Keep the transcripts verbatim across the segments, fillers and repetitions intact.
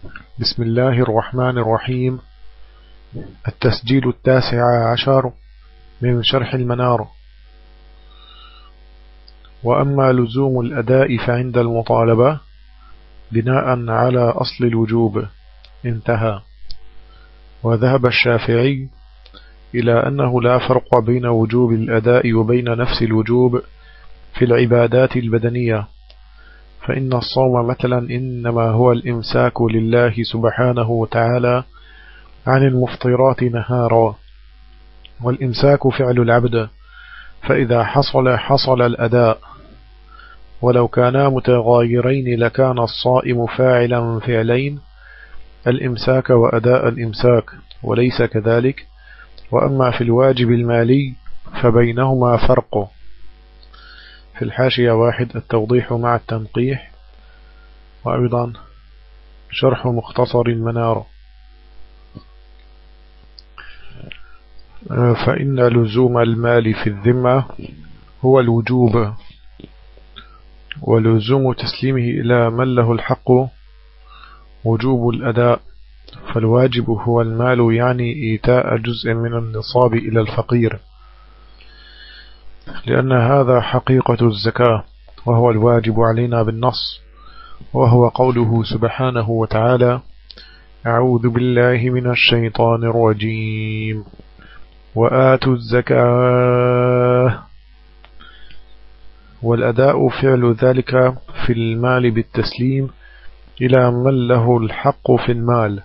بسم الله الرحمن الرحيم. التسجيل التاسع عشر من شرح المنار. وأما لزوم الأداء فعند المطالبة بناء على أصل الوجوب انتهى. وذهب الشافعي إلى أنه لا فرق بين وجوب الأداء وبين نفس الوجوب في العبادات البدنية، فإن الصوم مثلا إنما هو الإمساك لله سبحانه وتعالى عن المفطرات نهارا، والإمساك فعل العبد، فإذا حصل حصل الأداء، ولو كانا متغايرين لكان الصائم فاعلا فعلين، الإمساك وأداء الإمساك، وليس كذلك. وأما في الواجب المالي فبينهما فرق. في الحاشية واحد التوضيح مع التنقيح، وأيضا شرح مختصر المنار. فإن لزوم المال في الذمة هو الوجوب، ولزوم تسليمه إلى من له الحق وجوب الأداء. فالواجب هو المال، يعني إيتاء جزء من النصاب إلى الفقير، لأن هذا حقيقة الزكاة، وهو الواجب علينا بالنص، وهو قوله سبحانه وتعالى: أعوذ بالله من الشيطان الرجيم، وآتوا الزكاة. والأداء فعل ذلك في المال بالتسليم إلى من له الحق في المال.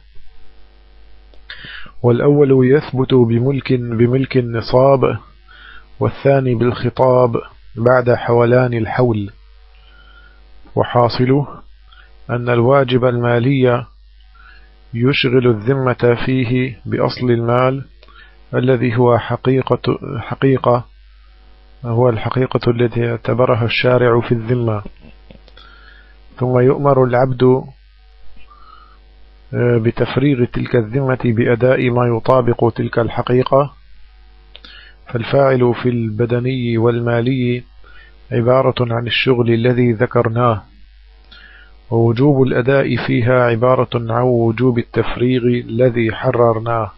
والأول يثبت بملك بملك النصاب، والثاني بالخطاب بعد حولان الحول. وحاصله أن الواجب المالي يشغل الذمة فيه بأصل المال الذي هو حقيقة حقيقة هو الحقيقة التي اعتبرها الشارع في الذمة، ثم يؤمر العبد بتفريغ تلك الذمة بأداء ما يطابق تلك الحقيقة. فالفاعل في البدني والمالي عبارة عن الشغل الذي ذكرناه، ووجوب الأداء فيها عبارة عن وجوب التفريغ الذي حررناه.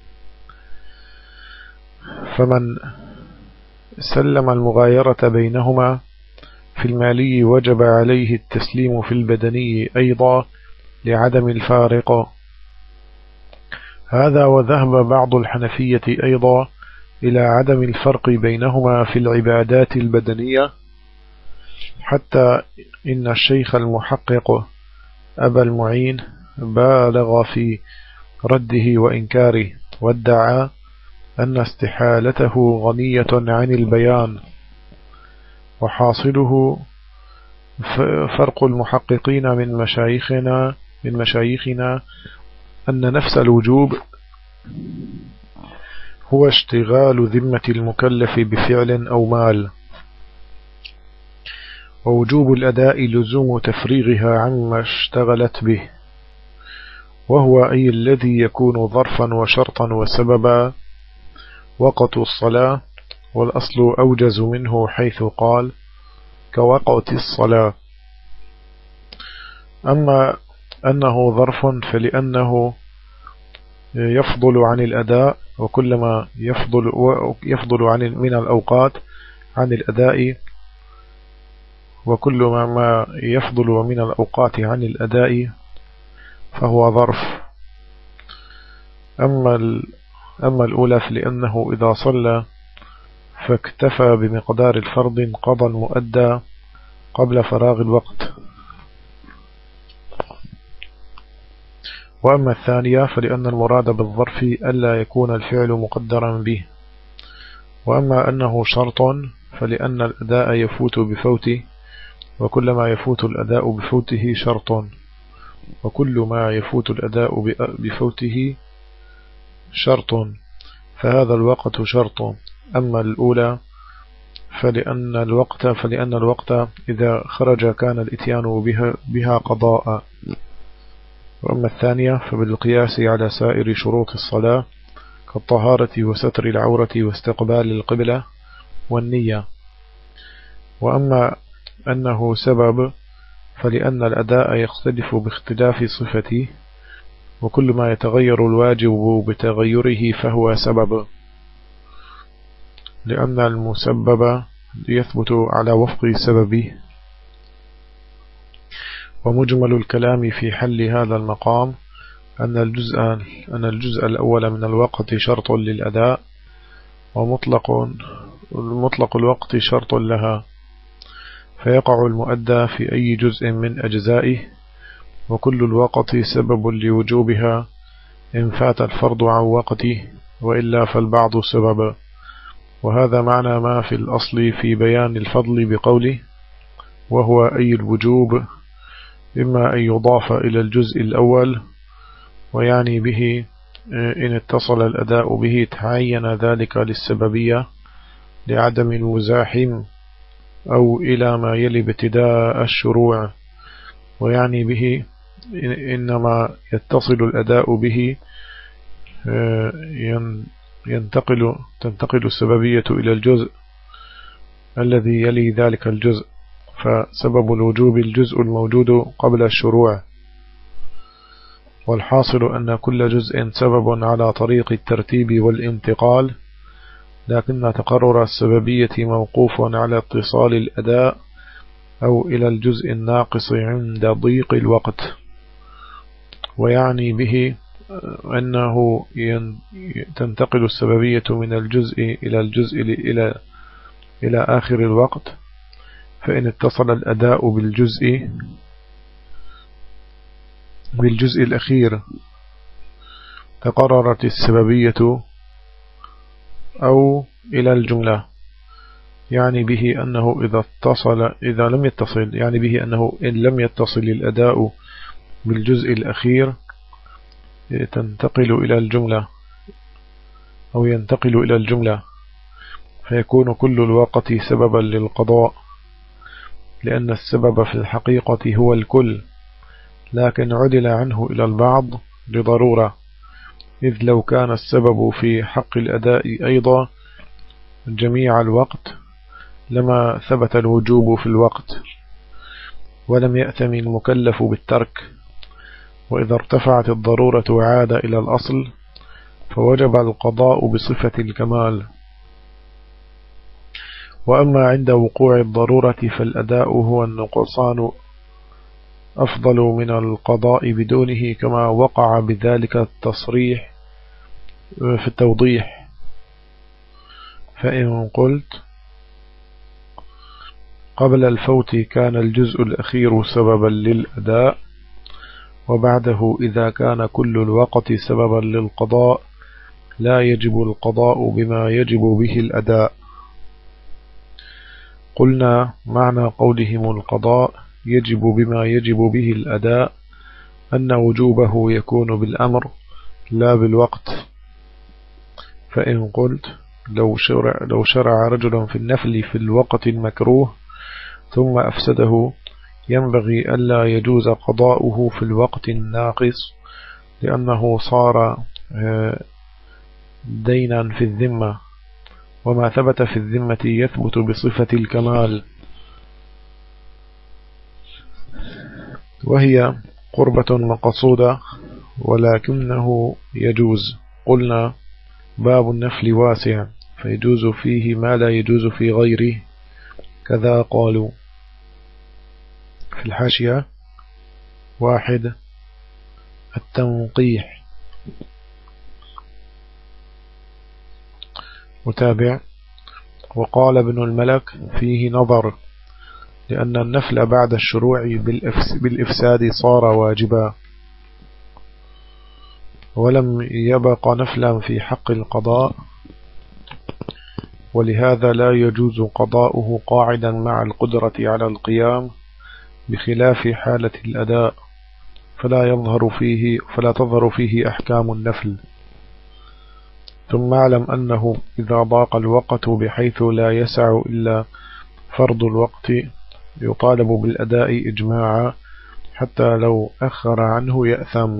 فمن سلم المغايرة بينهما في المالي وجب عليه التسليم في البدني أيضا لعدم الفارق. هذا وذهب بعض الحنفية أيضا إلى عدم الفرق بينهما في العبادات البدنية، حتى إن الشيخ المحقق أبا المعين بالغ في رده وإنكاره، وادعى أن استحالته غنية عن البيان. وحاصله فرق المحققين من مشايخنا من مشايخنا أن نفس الوجوب هو اشتغال ذمة المكلف بفعل أو مال، ووجوب الأداء لزوم تفريغها عما اشتغلت به، وهو أي الذي يكون ظرفا وشرطا وسببا. وقت الصلاة، والأصل أوجز منه حيث قال كوقت الصلاة. أما أنه ظرف فلأنه يفضل عن الأداء، وكلما يفضل, يفضل عن من الأوقات عن الأداء، وكل ما يفضل من الأوقات عن الأداء فهو ظرف. أما أما الأولى فلأنه إذا صلى فاكتفى بمقدار الفرض قضى المؤدى قبل فراغ الوقت. وأما الثانية فلأن المراد بالظرف ألا يكون الفعل مقدرا به. وأما أنه شرط فلأن الأداء يفوت بفوته، وكل ما يفوت الأداء بفوته شرط، وكل ما يفوت الأداء بفوته شرط، فهذا الوقت شرط. أما الأولى فلأن الوقت فلأن الوقت إذا خرج كان الإتيان بها, بها قضاء. وأما الثانية فبالقياس على سائر شروط الصلاة كالطهارة وستر العورة واستقبال القبلة والنية. وأما أنه سبب فلأن الأداء يختلف باختلاف صفته، وكل ما يتغير الواجب بتغيره فهو سبب، لأن المسبب يثبت على وفق سببه. ومجمل الكلام في حل هذا المقام أن الجزء, أن الجزء الأول من الوقت شرط للأداء، ومطلق مطلق الوقت شرط لها، فيقع المؤدى في أي جزء من أجزائه، وكل الوقت سبب لوجوبها إن فات الفرض عن وقته، وإلا فالبعض سبب. وهذا معنى ما في الأصل في بيان الفضل بقوله وهو أي الوجوب، إما أن يضاف إلى الجزء الأول، ويعني به إن اتصل الأداء به تعين ذلك للسببية لعدم المزاحم، أو إلى ما يلي ابتداء الشروع، ويعني به إنما يتصل الأداء به ينتقل تنتقل السببية إلى الجزء الذي يلي ذلك الجزء، فسبب الوجوب الجزء الموجود قبل الشروع. والحاصل أن كل جزء سبب على طريق الترتيب والانتقال، لكن تقرر السببية موقوف على اتصال الأداء أو إلى الجزء الناقص عند ضيق الوقت. ويعني به أنه تنتقل السببية من الجزء إلى الجزء إلى إلى آخر الوقت، فإن اتصل الأداء بالجزء بالجزء الأخير تقررت السببية، أو إلى الجملة، يعني به أنه إذا اتصل إذا لم يتصل يعني به أنه إن لم يتصل الأداء بالجزء الأخير تنتقل إلى الجملة أو ينتقل إلى الجملة، فيكون كل الوقت سببا للقضاء، لأن السبب في الحقيقة هو الكل، لكن عدل عنه إلى البعض لضرورة، إذ لو كان السبب في حق الأداء أيضا جميع الوقت لما ثبت الوجوب في الوقت، ولم يأثم المكلف بالترك. وإذا ارتفعت الضرورة وعاد إلى الأصل فوجب القضاء بصفة الكمال. وأما عند وقوع الضرورة فالأداء هو النقصان أفضل من القضاء بدونه، كما وقع بذلك التصريح في التوضيح. فإن قلت قبل الفوت كان الجزء الأخير سببا للأداء، وبعده إذا كان كل الوقت سببا للقضاء لا يجب القضاء بما يجب به الأداء. قلنا معنى قولهم القضاء يجب بما يجب به الأداء أن وجوبه يكون بالأمر لا بالوقت. فإن قلت لو شرع, لو شرع رجل في النفل في الوقت المكروه ثم أفسده، ينبغي ألا يجوز قضاؤه في الوقت الناقص، لأنه صار دينا في الذمة، وما ثبت في الذمة يثبت بصفة الكمال، وهي قربة مقصودة، ولكنه يجوز. قلنا باب النفل واسع، فيجوز فيه ما لا يجوز في غيره، كذا قالوا. في الحاشية واحد التنقيح. متابع. وقال ابن الملك فيه نظر، لأن النفل بعد الشروع بالإفساد صار واجبا، ولم يبق نفلا في حق القضاء، ولهذا لا يجوز قضاؤه قاعدا مع القدرة على القيام، بخلاف حالة الأداء، فلا يظهر فيه فلا تظهر فيه أحكام النفل. ثم اعلم أنه إذا ضاق الوقت بحيث لا يسع إلا فرض الوقت يطالب بالأداء إجماعا، حتى لو أخر عنه يأثم.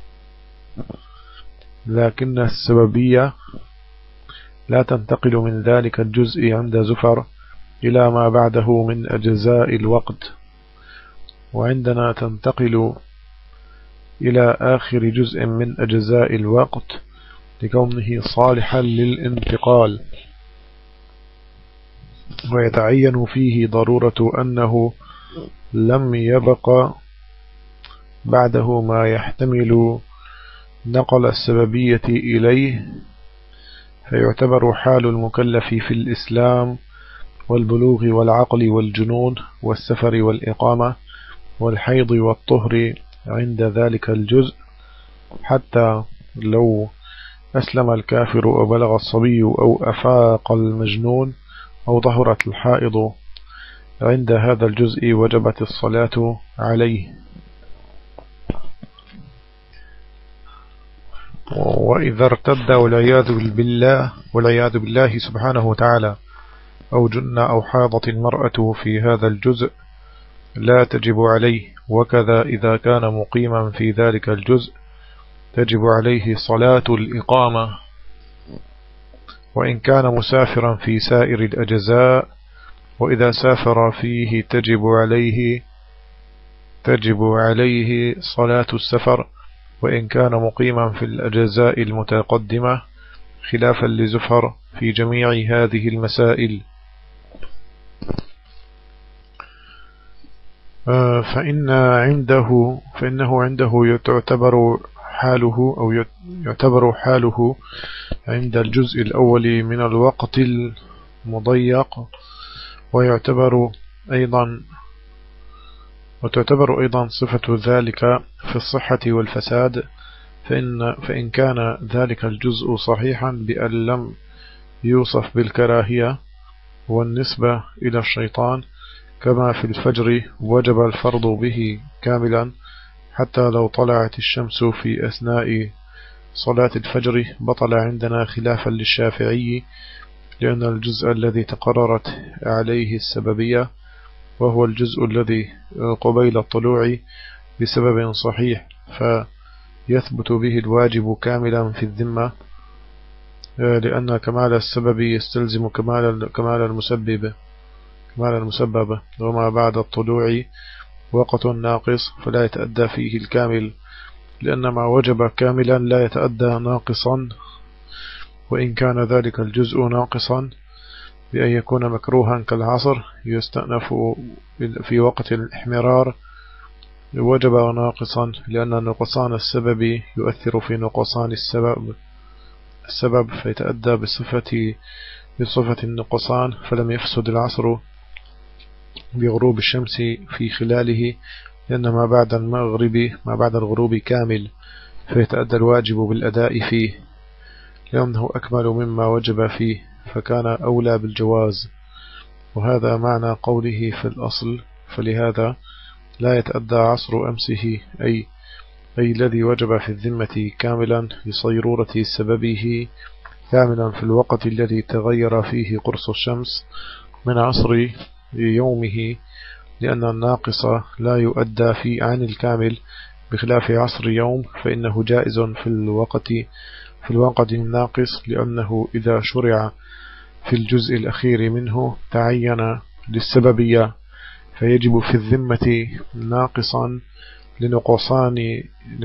لكن السببية لا تنتقل من ذلك الجزء عند زفر إلى ما بعده من أجزاء الوقت، وعندنا تنتقل إلى آخر جزء من أجزاء الوقت لكونه صالحا للانتقال، ويتعين فيه ضرورة أنه لم يبق بعده ما يحتمل نقل السببية إليه، فيعتبر حال المكلف في الإسلام والبلوغ والعقل والجنون والسفر والإقامة والحيض والطهر عند ذلك الجزء، حتى لو أسلم الكافر أو بلغ الصبي أو أفاق المجنون أو ظهرت الحائض عند هذا الجزء وجبت الصلاة عليه. وإذا ارتد والعياذ بالله والعياذ بالله سبحانه وتعالى أو جن أو حاضت المرأة في هذا الجزء لا تجب عليه، وكذا إذا كان مقيما في ذلك الجزء تجب عليه صلاة الإقامة، وإن كان مسافرا في سائر الأجزاء، وإذا سافر فيه تجب عليه تجب عليه صلاة السفر، وإن كان مقيما في الأجزاء المتقدمة، خلافا لزفر في جميع هذه المسائل. فإن عنده فإنه عنده تعتبر حاله أو يعتبر حاله عند الجزء الأول من الوقت المضيق، ويعتبر أيضا وتعتبر أيضا صفة ذلك في الصحة والفساد، فإن, فإن كان ذلك الجزء صحيحا بأن لم يوصف بالكراهية والنسبة إلى الشيطان كما في الفجر وجب الفرض به كاملا، حتى لو طلعت الشمس في أثناء صلاة الفجر بطل عندنا خلافا للشافعي، لأن الجزء الذي تقررت عليه السببية وهو الجزء الذي قبيل الطلوع بسبب صحيح فيثبت به الواجب كاملا في الذمة، لأن كمال السبب يستلزم كمال كمال المسبب كمال المسبب وما بعد الطلوع وقت ناقص فلا يتأدى فيه الكامل، لأن ما وجب كاملا لا يتأدى ناقصا، وإن كان ذلك الجزء ناقصا بأن يكون مكروها كالعصر يستأنف في وقت الاحمرار وجب ناقصا، لأن نقصان السبب يؤثر في نقصان السبب السبب فيتأدى بصفة بصفة النقصان، فلم يفسد العصر بغروب الشمس في خلاله، لأن ما بعد المغرب ما بعد الغروب كامل فيتأدى الواجب بالأداء فيه، لأنه أكمل مما وجب فيه فكان أولى بالجواز، وهذا معنى قوله في الأصل، فلهذا لا يتأدى عصر أمسه أي أي الذي وجب في الذمة كاملا لصيرورة سببه كاملا في الوقت الذي تغير فيه قرص الشمس من عصر يومه، لأن الناقص لا يؤدى في عن الكامل بخلاف عصر يوم، فإنه جائز في الوقت في الوقت الناقص، لأنه إذا شرع في الجزء الأخير منه تعين للسببية، فيجب في الذمة ناقصا لنقصان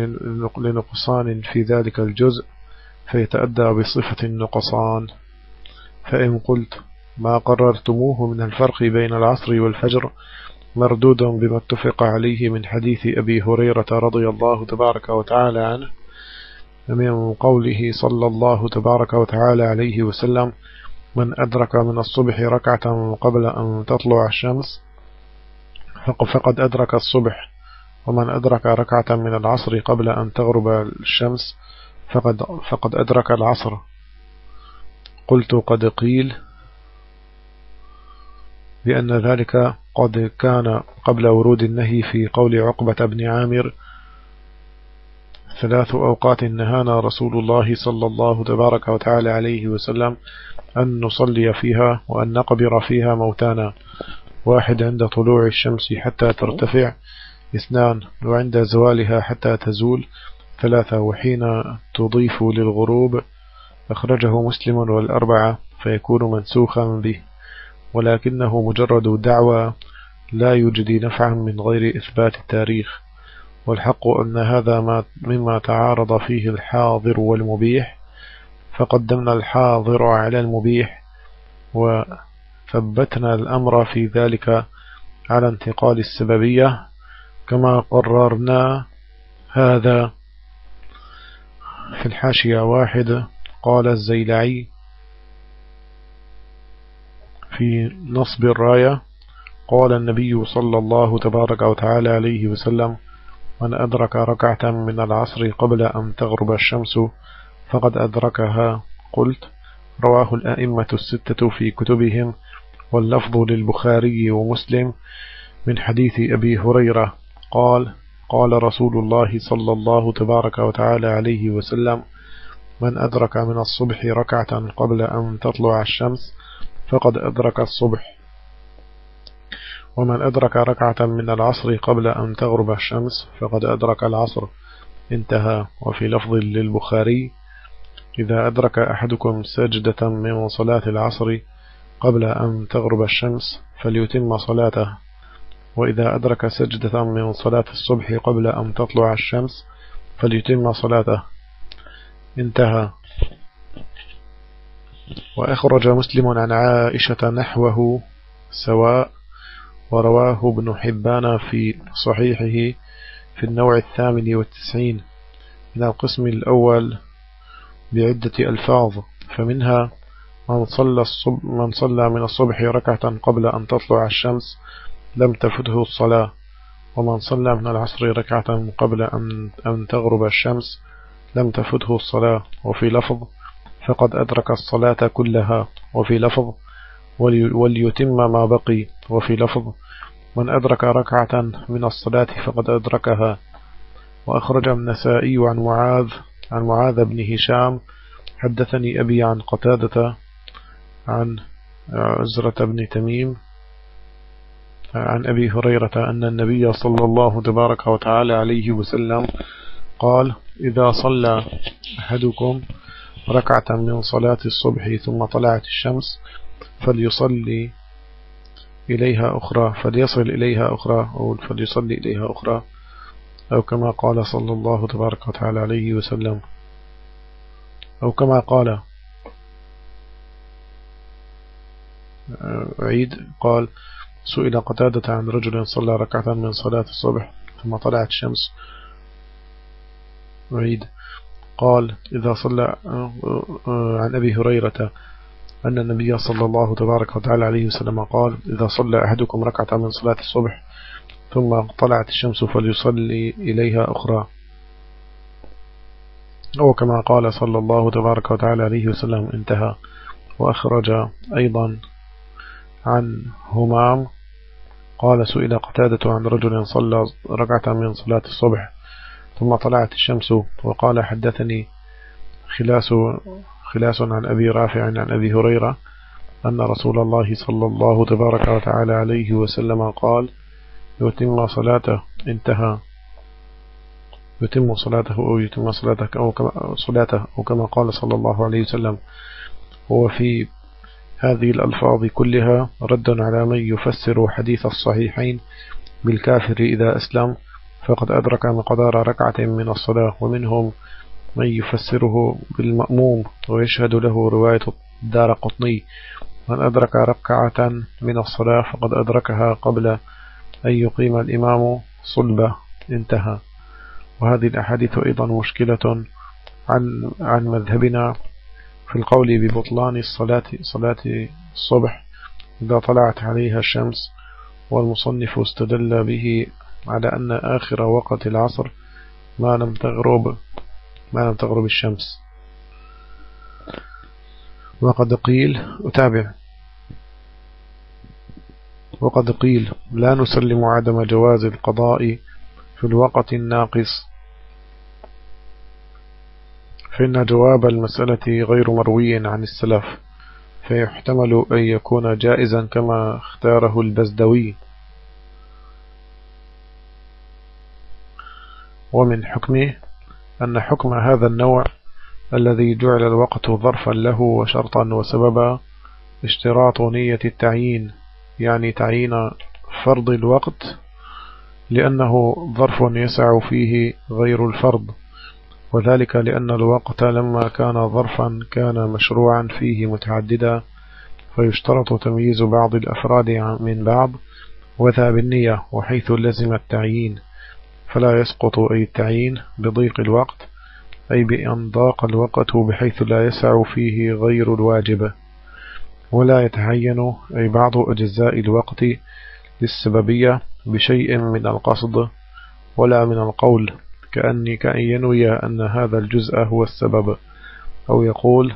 لنقصان في ذلك الجزء فيتأدى بصفة النقصان. فإن قلت ما قررتموه من الفرق بين العصر والفجر مردود بما اتفق عليه من حديث أبي هريرة رضي الله تبارك وتعالى عنه، من قوله صلى الله تبارك وتعالى عليه وسلم: من أدرك من الصبح ركعة قبل أن تطلع الشمس فقد أدرك الصبح، ومن أدرك ركعة من العصر قبل أن تغرب الشمس فقد, فقد أدرك العصر. قلت قد قيل بأن ذلك قد كان قبل ورود النهي في قول عقبة بن عامر: ثلاث أوقات نهانا رسول الله صلى الله تبارك وتعالى عليه وسلم أن نصلي فيها وأن نقبر فيها موتانا: واحد عند طلوع الشمس حتى ترتفع، اثنان وعند زوالها حتى تزول، ثلاثة وحين تضيف للغروب. أخرجه مسلم والأربعة فيكون منسوخا به، ولكنه مجرد دعوى لا يجدي نفعا من غير إثبات التاريخ، والحق أن هذا ما مما تعارض فيه الحاضر والمبيح، فقدمنا الحاضر على المبيح، وثبتنا الأمر في ذلك على انتقال السببية، كما قررنا هذا في الحاشية واحد. قال الزيلعي في نصب الراية: قال النبي صلى الله تبارك وتعالى عليه وسلم: من أدرك ركعة من العصر قبل أن تغرب الشمس فقد أدركها. قلت: رواه الأئمة الستة في كتبهم، واللفظ للبخاري ومسلم من حديث أبي هريرة قال: قال رسول الله صلى الله تبارك وتعالى عليه وسلم: من أدرك من الصبح ركعة قبل أن تطلع الشمس فقد أدرك الصبح، ومن أدرك ركعة من العصر قبل أن تغرب الشمس فقد أدرك العصر. انتهى. وفي لفظ للبخاري: إذا أدرك أحدكم سجدة من صلاة العصر قبل أن تغرب الشمس فليتم صلاته، وإذا أدرك سجدة من صلاة الصبح قبل أن تطلع الشمس فليتم صلاته. انتهى. وأخرج مسلم عن عائشة نحوه سواء، ورواه ابن حبان في صحيحه في النوع الثامن والتسعين من القسم الأول بعدة ألفاظ، فمنها: من صلى, من صلى من الصبح ركعة قبل أن تطلع الشمس لم تفته الصلاة، ومن صلى من العصر ركعة قبل أن, أن تغرب الشمس لم تفته الصلاة. وفي لفظ: فقد أدرك الصلاة كلها. وفي لفظ: وليتم ما بقي. وفي لفظ: من أدرك ركعة من الصلاة فقد أدركها. وأخرج النسائي عن معاذ عن معاذ بن هشام: حدثني أبي عن قتادة عن عزرة بن تميم عن أبي هريرة أن النبي صلى الله تبارك وتعالى عليه وسلم قال: إذا صلى أحدكم ركعة من صلاة الصبح ثم طلعت الشمس فليصلي إليها أخرى فليصل إليها أخرى أو فليصلي إليها أخرى، أو كما قال صلى الله تبارك وتعالى عليه وسلم، أو كما قال عيد قال: سئل قتادة عن رجل صلى ركعة من صلاة الصبح ثم طلعت الشمس. عيد قال: إذا صلى عن أبي هريرة أن النبي صلى الله تبارك وتعالى عليه وسلم قال: إذا صلى أحدكم ركعة من صلاة الصبح ثم طلعت الشمس فليصلي إليها أخرى، أو كما قال صلى الله تبارك وتعالى عليه وسلم. انتهى. وأخرج أيضا عن همام قال: سئل قتادة عن رجل صلى ركعة من صلاة الصبح ثم طلعت الشمس، وقال: حدثني خلاس خلاس عن أبي رافع عن أبي هريرة أن رسول الله صلى الله تبارك وتعالى عليه وسلم قال: يتم صلاته. انتهى. يتم صلاته أو يتم صلاتك أو كما صلاته أو كما قال صلى الله عليه وسلم. وفي هذه الألفاظ كلها رد على من يفسر حديث الصحيحين بالكافر إذا أسلم فقد أدرك مقدار ركعة من الصلاة، ومنهم من يفسره بالمأموم ويشهد له رواية الدارقطني: من أدرك ركعة من الصلاة فقد أدركها قبل أن يقيم الإمام صلبة. انتهى. وهذه الأحاديث أيضا مشكلة عن عن مذهبنا في القول ببطلان الصلاة صلاة الصبح إذا طلعت عليها الشمس، والمصنف استدل به على أن آخر وقت العصر ما لم تغرب ما لم تغرب الشمس. وقد قيل أتابع وقد قيل لا نسلم عدم جواز القضاء في الوقت الناقص، فإن جواب المسألة غير مروي عن السلف، فيحتمل أن يكون جائزا كما اختاره البزدوي. ومن حكمه أن حكم هذا النوع الذي جعل الوقت ظرفا له وشرطا وسببا اشتراط نية التعيين، يعني تعيين فرض الوقت لأنه ظرف يسع فيه غير الفرض، وذلك لأن الوقت لما كان ظرفا كان مشروعا فيه متعددا، فيشترط تمييز بعض الأفراد من بعض، وذا بالنية، وحيث لزم التعيين فلا يسقط أي التعيين بضيق الوقت، أي بأن ضاق الوقت بحيث لا يسع فيه غير الواجب، ولا يتعين أي بعض أجزاء الوقت للسببية بشيء من القصد ولا من القول، كأني كأن ينوي أن هذا الجزء هو السبب، أو يقول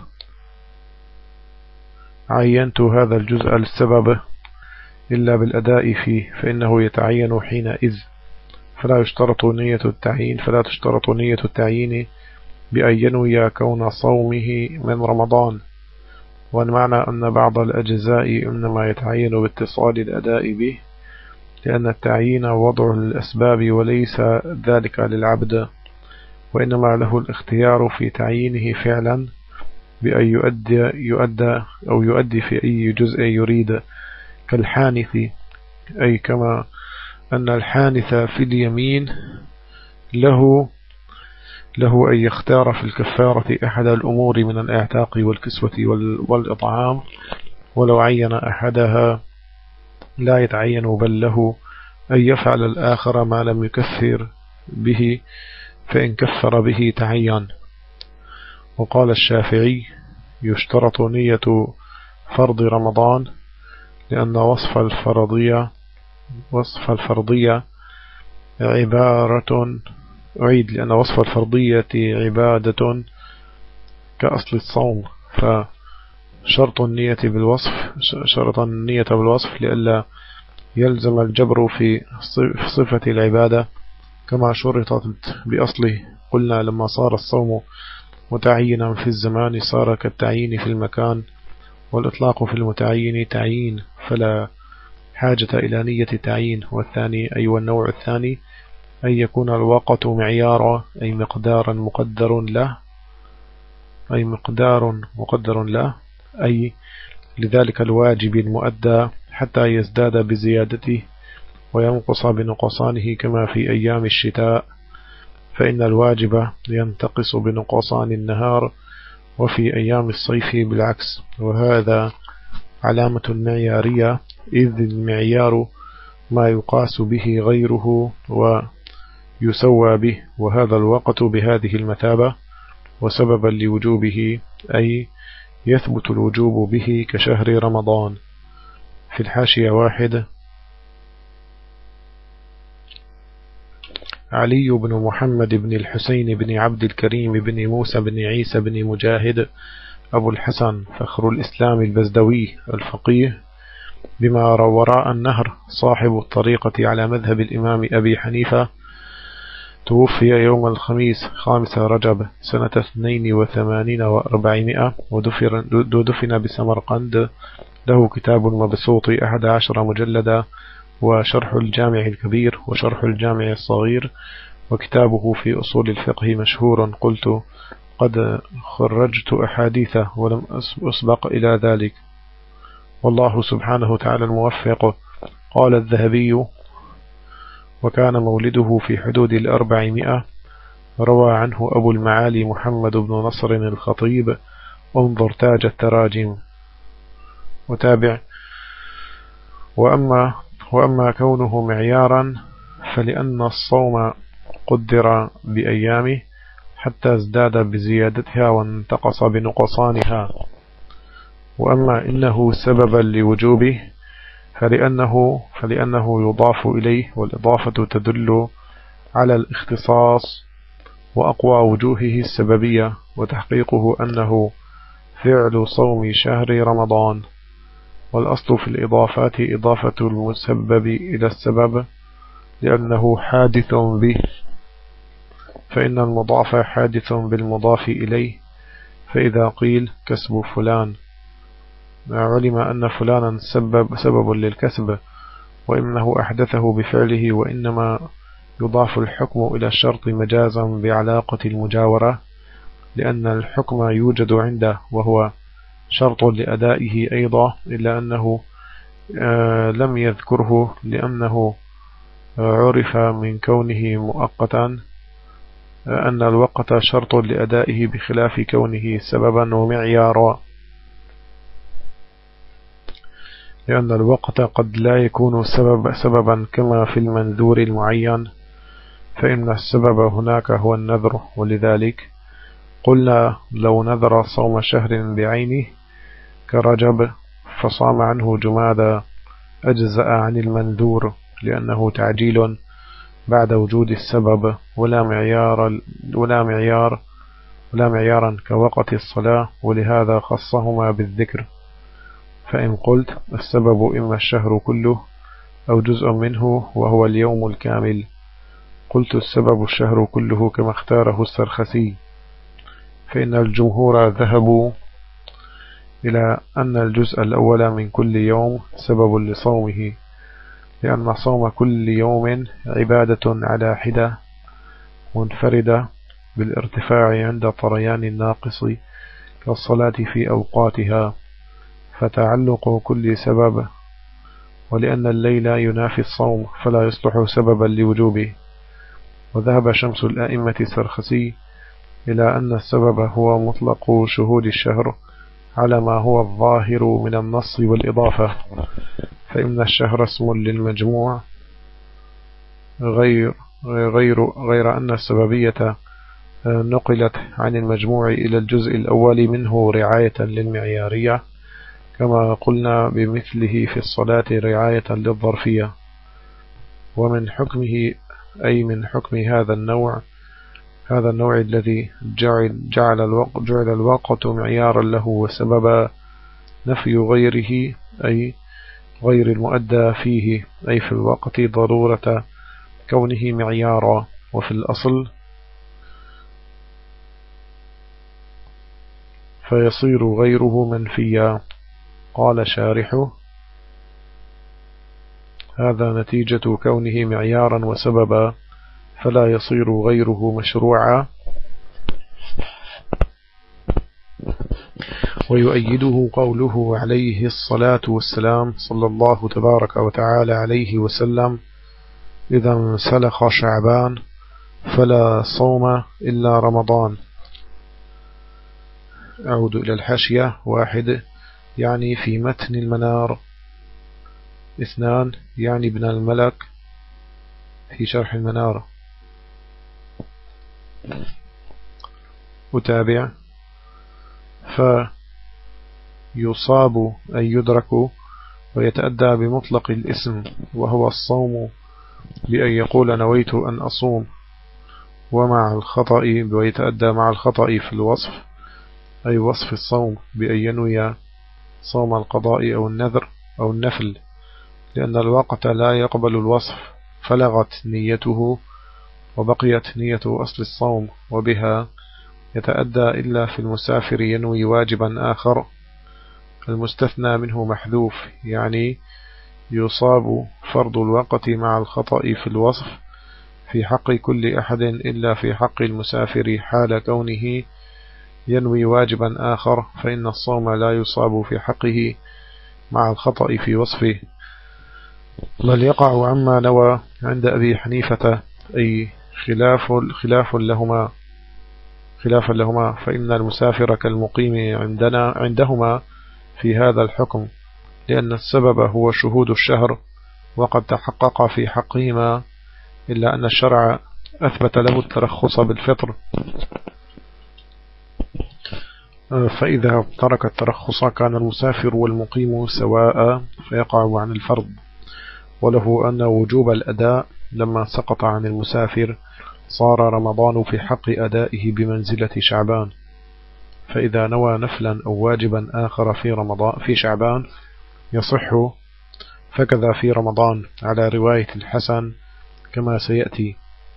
عينت هذا الجزء للسبب إلا بالأداء فيه، فإنه يتعين حينئذ، فلا يشترط نية التعيين فلا تشترط نية التعيين بأن ينوي كون صومه من رمضان. والمعنى أن بعض الأجزاء إنما يتعين باتصال الأداء به، لأن التعيين وضع الأسباب وليس ذلك للعبد، وإنما له الاختيار في تعيينه فعلا بأن يؤدي, يؤدى أو يؤدي في أي جزء يريد، كالحانث، أي كما أن الحانث في اليمين له له أن يختار في الكفارة أحد الأمور من الإعتاق والكسوة والإطعام، ولو عين أحدها لا يتعين، بل له أن يفعل الآخر ما لم يكفر به، فإن كفر به تعين. وقال الشافعي يشترط نية فرض رمضان، لأن وصف الفرضية وصف الفرضية عبارة أعيد لأن وصف الفرضية عبادة كأصل الصوم، فشرط النية بالوصف شرط النية بالوصف لئلا يلزم الجبر في صفة العبادة كما شرطت بأصله. قلنا لما صار الصوم متعينا في الزمان صار كالتعيين في المكان، والإطلاق في المتعين تعيين، فلا حاجة إلى نية تعيين. والثاني أي والنوع الثاني أن يكون الوقت معيارا، أي مقدارا مقدر له أي مقدار مقدر له أي لذلك الواجب المؤدى، حتى يزداد بزيادته وينقص بنقصانه، كما في أيام الشتاء، فإن الواجب ينتقص بنقصان النهار، وفي أيام الصيف بالعكس. وهذا علامة معيارية، إذ المعيار ما يقاس به غيره ويسوى به، وهذا الوقت بهذه المثابة، وسببا لوجوبه أي يثبت الوجوب به كشهر رمضان. في الحاشية واحد: علي بن محمد بن الحسين بن عبد الكريم بن موسى بن عيسى بن مجاهد أبو الحسن فخر الإسلام البزدوي الفقيه بما وراء النهر، صاحب الطريقة على مذهب الإمام أبي حنيفة، توفي يوم الخميس خامس رجب سنة اثنين وثمانين وأربعمائة، ودفن بسمرقند. له كتاب مبسوط أحد عشر مجلدا، وشرح الجامع الكبير، وشرح الجامع الصغير، وكتابه في أصول الفقه مشهور. قلت قد خرجت أحاديثه ولم أسبق إلى ذلك، والله سبحانه وتعالى الموفق. قال الذهبي: وكان مولده في حدود الأربعمائة. روى عنه أبو المعالي محمد بن نصر الخطيب، انظر تاج التراجم وتابع. وأما, وأما كونه معيارا فلأن الصوم قدر بأيامه حتى ازداد بزيادتها وانتقص بنقصانها. وأما إنه سببا لوجوبه فلأنه, فلأنه يضاف إليه، والإضافة تدل على الاختصاص، وأقوى وجوهه السببية، وتحقيقه أنه فعل صوم شهر رمضان. والأصل في الإضافات إضافة المسبب إلى السبب، لأنه حادث به، فإن المضاف حادث بالمضاف إليه. فإذا قيل كسب فلان علم أن فلانا سبب, سبب للكسب، وإنه أحدثه بفعله. وإنما يضاف الحكم إلى الشرط مجازا بعلاقة المجاورة، لأن الحكم يوجد عنده وهو شرط لأدائه أيضا، إلا أنه آه لم يذكره، لأنه عرف من كونه مؤقتا أن الوقت شرط لأدائه بخلاف كونه سببا ومعيارا، لأن الوقت قد لا يكون سبب سببا كما في المنذور المعين، فإن السبب هناك هو النذر. ولذلك قلنا لو نذر صوم شهر بعينه كرجب فصام عنه جمادى أجزأ عن المنذور، لأنه تعجيل بعد وجود السبب، ولا معيار ولا معيار ولا معيارا كوقت الصلاة، ولهذا خصهما بالذكر. فإن قلت السبب إما الشهر كله أو جزء منه وهو اليوم الكامل، قلت السبب الشهر كله كما اختاره السرخسي، فإن الجمهور ذهبوا إلى أن الجزء الأول من كل يوم سبب لصومه، لأن صوم كل يوم عبادة على حدة منفردة بالارتفاع عند طريان الناقص كالصلاة في أوقاتها، فتعلق كل سبب، ولأن الليل ينافي الصوم فلا يصلح سببا لوجوبه. وذهب شمس الآئمة السرخسي إلى أن السبب هو مطلق شهود الشهر على ما هو الظاهر من النص والإضافة، فإن الشهر اسم للمجموع غير غير غير أن السببية نقلت عن المجموع إلى الجزء الأول منه رعاية للمعيارية، كما قلنا بمثله في الصلاة رعاية للظرفية. ومن حكمه أي من حكم هذا النوع هذا النوع الذي جعل, جعل, الوقت جعل الوقت معيارا له وسببا نفي غيره، أي غير المؤدى فيه، أي في الوقت ضرورة كونه معيارا، وفي الأصل فيصير غيره منفيا. قال شارحه: هذا نتيجة كونه معيارا وسببا، فلا يصير غيره مشروعا. ويؤيده قوله عليه الصلاة والسلام صلى الله تبارك وتعالى عليه وسلم: إذا انسلخ شعبان فلا صوم إلا رمضان. أعود إلى الحاشية. واحد، يعني في متن المنار. اثنان، يعني ابن الملك في شرح المنار. أتابع: فيصاب أن يدرك ويتأدى بمطلق الاسم وهو الصوم بأن يقول نويت أن أصوم، ومع الخطأ ويتأدى مع الخطأ في الوصف أي وصف الصوم بأن ينوي صوم القضاء أو النذر أو النفل، لأن الوقت لا يقبل الوصف فلغت نيته وبقيت نية أصل الصوم، وبها يتأدى إلا في المسافر ينوي واجبا آخر المستثنى منه محذوف، يعني يصاب فرض الوقت مع الخطأ في الوصف في حق كل أحد إلا في حق المسافر حال كونه ينوي واجبا آخر، فإن الصوم لا يصاب في حقه مع الخطأ في وصفه، بل يقع عما نوى عند أبي حنيفة، أي خلاف خلاف لهما خلافا لهما، فإن المسافر كالمقيم عندنا عندهما في هذا الحكم، لأن السبب هو شهود الشهر وقد تحقق في حقهما، إلا أن الشرع أثبت له الترخص بالفطر، فإذا ترك الترخص كان المسافر والمقيم سواء فيقع عن الفرض. وله أن وجوب الأداء لما سقط عن المسافر صار رمضان في حق أدائه بمنزلة شعبان، فإذا نوى نفلا أو واجبا آخر في رمضان في شعبان يصح، فكذا في رمضان على رواية الحسن كما سيأتي.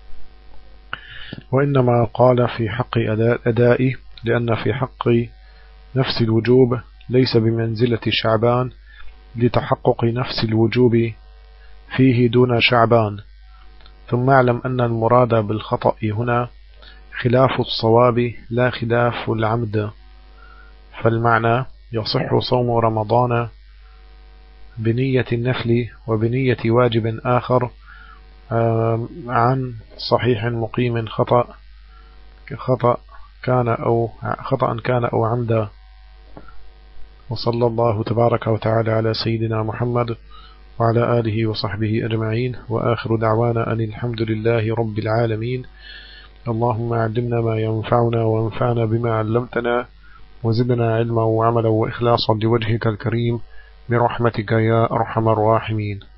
وإنما قال في حق أدائه لأن في حق نفس الوجوب ليس بمنزلة شعبان لتحقق نفس الوجوب فيه دون شعبان. ثم اعلم أن المراد بالخطأ هنا خلاف الصواب لا خلاف العمد، فالمعنى يصح صوم رمضان بنية النفل وبنية واجب آخر عن صحيح مقيم خطأ خطأ كان أو خطأ كان أو عمدا. وصلى الله تبارك وتعالى على سيدنا محمد وعلى آله وصحبه أجمعين، وآخر دعوانا أن الحمد لله رب العالمين. اللهم علمنا ما ينفعنا وانفعنا بما علمتنا، وزدنا علما وعملا وإخلاصا لوجهك الكريم برحمتك يا أرحم الراحمين.